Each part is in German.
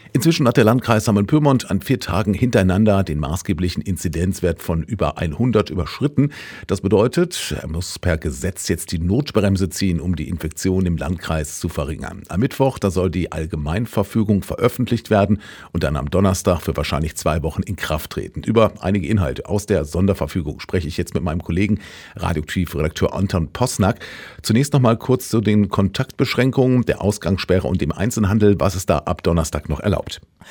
Inzwischen hat der Landkreis Hameln-Pyrmont an 4 Tagen hintereinander den maßgeblichen Inzidenzwert von über 100 überschritten. Das bedeutet, er muss per Gesetz jetzt die Notbremse ziehen, um die Infektion im Landkreis zu verringern. Am Mittwoch, da soll die Allgemeinverfügung veröffentlicht werden und dann am Donnerstag für wahrscheinlich 2 Wochen in Kraft treten. Über einige Inhalte aus der Sonderverfügung spreche ich jetzt mit meinem Kollegen Radioaktiv-Redakteur Anton Posnack. Zunächst noch mal kurz zu den Kontaktbeschränkungen, der Ausgangssperre und dem Einzelhandel. Was ist da ab Donnerstag noch erlaubt?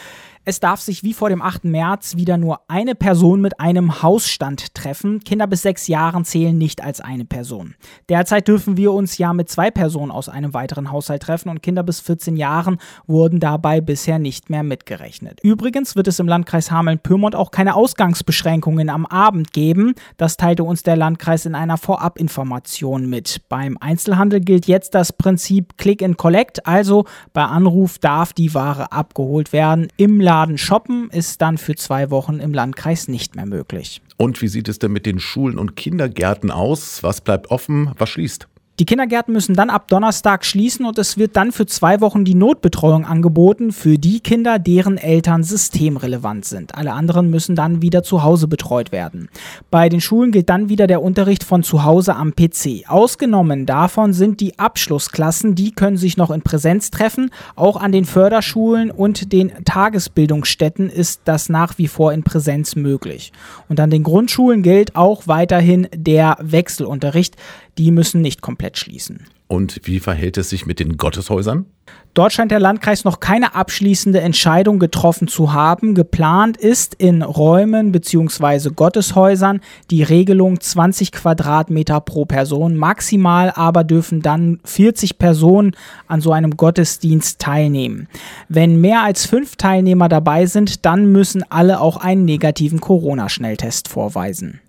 Es darf sich wie vor dem 8. März wieder nur eine Person mit einem Hausstand treffen. Kinder bis 6 Jahren zählen nicht als eine Person. Derzeit dürfen wir uns ja mit 2 Personen aus einem weiteren Haushalt treffen und Kinder bis 14 Jahren wurden dabei bisher nicht mehr mitgerechnet. Übrigens wird es im Landkreis Hameln-Pyrmont auch keine Ausgangsbeschränkungen am Abend geben. Das teilte uns der Landkreis in einer Vorabinformation mit. Beim Einzelhandel gilt jetzt das Prinzip Click and Collect, also bei Anruf darf die Ware abgeholt werden. Im Laden shoppen ist dann für 2 Wochen im Landkreis nicht mehr möglich. Und wie sieht es denn mit den Schulen und Kindergärten aus? Was bleibt offen, was schließt? Die Kindergärten müssen dann ab Donnerstag schließen und es wird dann für 2 Wochen die Notbetreuung angeboten für die Kinder, deren Eltern systemrelevant sind. Alle anderen müssen dann wieder zu Hause betreut werden. Bei den Schulen gilt dann wieder der Unterricht von zu Hause am PC. Ausgenommen davon sind die Abschlussklassen, die können sich noch in Präsenz treffen. Auch an den Förderschulen und den Tagesbildungsstätten ist das nach wie vor in Präsenz möglich. Und an den Grundschulen gilt auch weiterhin der Wechselunterricht. Die müssen nicht komplett schließen. Und wie verhält es sich mit den Gotteshäusern? Dort scheint der Landkreis noch keine abschließende Entscheidung getroffen zu haben. Geplant ist in Räumen bzw. Gotteshäusern die Regelung 20 Quadratmeter pro Person. Maximal aber dürfen dann 40 Personen an so einem Gottesdienst teilnehmen. Wenn mehr als 5 Teilnehmer dabei sind, dann müssen alle auch einen negativen Corona-Schnelltest vorweisen.